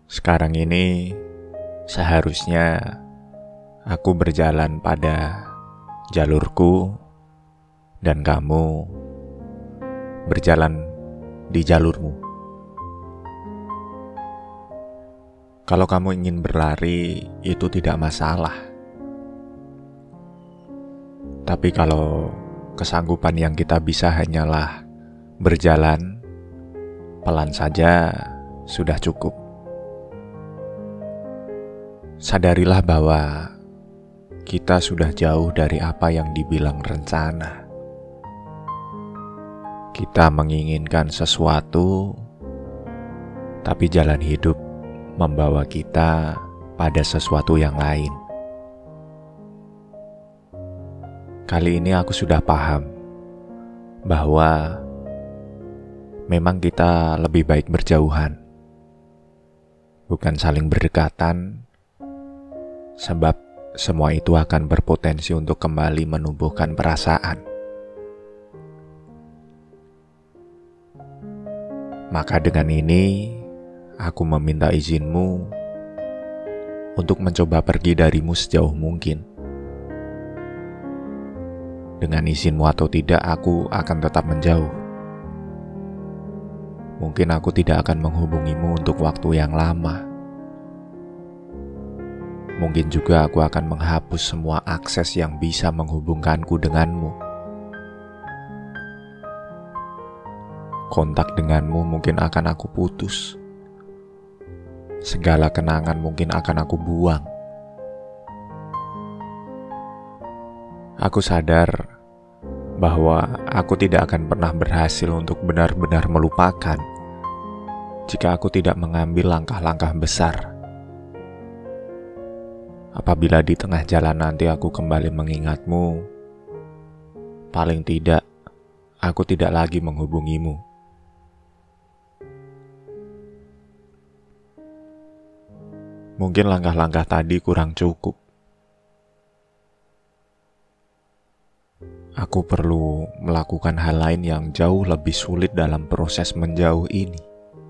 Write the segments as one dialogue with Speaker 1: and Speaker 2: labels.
Speaker 1: Sekarang ini seharusnya aku berjalan pada jalurku dan kamu berjalan di jalurmu. Kalau kamu ingin berlari, itu tidak masalah. Tapi kalau kesanggupan yang kita bisa hanyalah berjalan, pelan saja sudah cukup. Sadarilah bahwa kita sudah jauh dari apa yang dibilang rencana. Kita menginginkan sesuatu, tapi jalan hidup membawa kita pada sesuatu yang lain. Kali ini aku sudah paham bahwa memang kita lebih baik berjauhan, bukan saling berdekatan, sebab semua itu akan berpotensi untuk kembali menumbuhkan perasaan. Maka dengan ini, aku meminta izinmu untuk mencoba pergi darimu sejauh mungkin. Dengan izinmu atau tidak, aku akan tetap menjauh. Mungkin aku tidak akan menghubungimu untuk waktu yang lama. Mungkin juga aku akan menghapus semua akses yang bisa menghubungkanku denganmu. Kontak denganmu mungkin akan aku putus. Segala kenangan mungkin akan aku buang. Aku sadar bahwa aku tidak akan pernah berhasil untuk benar-benar melupakan jika aku tidak mengambil langkah-langkah besar. Apabila di tengah jalan nanti aku kembali mengingatmu, paling tidak aku tidak lagi menghubungimu. Mungkin langkah-langkah tadi kurang cukup. Aku perlu melakukan hal lain yang jauh lebih sulit dalam proses menjauh ini.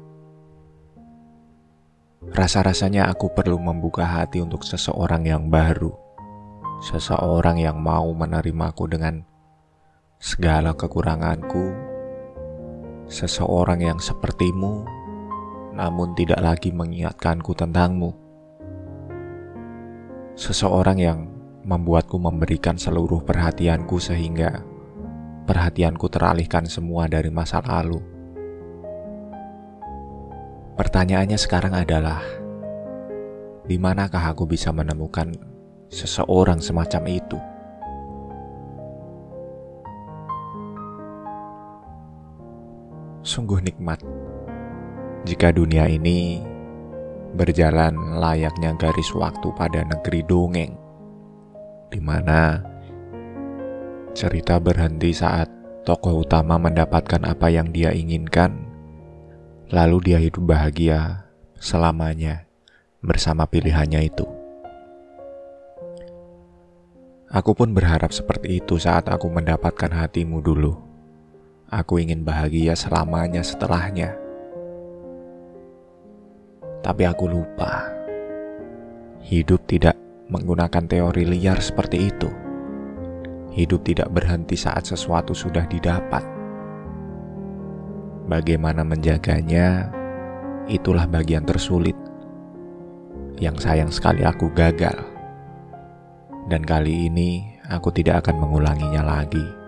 Speaker 1: Rasa-rasanya aku perlu membuka hati untuk seseorang yang baru. Seseorang yang mau menerimaku dengan segala kekuranganku. Seseorang yang sepertimu, namun tidak lagi mengingatkanku tentangmu. Seseorang yang membuatku memberikan seluruh perhatianku sehingga perhatianku teralihkan semua dari masa lalu. Pertanyaannya sekarang adalah, di manakah aku bisa menemukan seseorang semacam itu? Sungguh nikmat jika dunia ini berjalan layaknya garis waktu pada negeri dongeng, di mana cerita berhenti saat tokoh utama mendapatkan apa yang dia inginkan. Lalu dia hidup bahagia selamanya bersama pilihannya itu. Aku pun berharap seperti itu saat aku mendapatkan hatimu dulu. Aku ingin bahagia selamanya setelahnya. Tapi aku lupa. Hidup tidak menggunakan teori liar seperti itu. Hidup tidak berhenti saat sesuatu sudah didapat. Bagaimana menjaganya, itulah bagian tersulit yang sayang sekali aku gagal. Dan kali ini aku tidak akan mengulanginya lagi.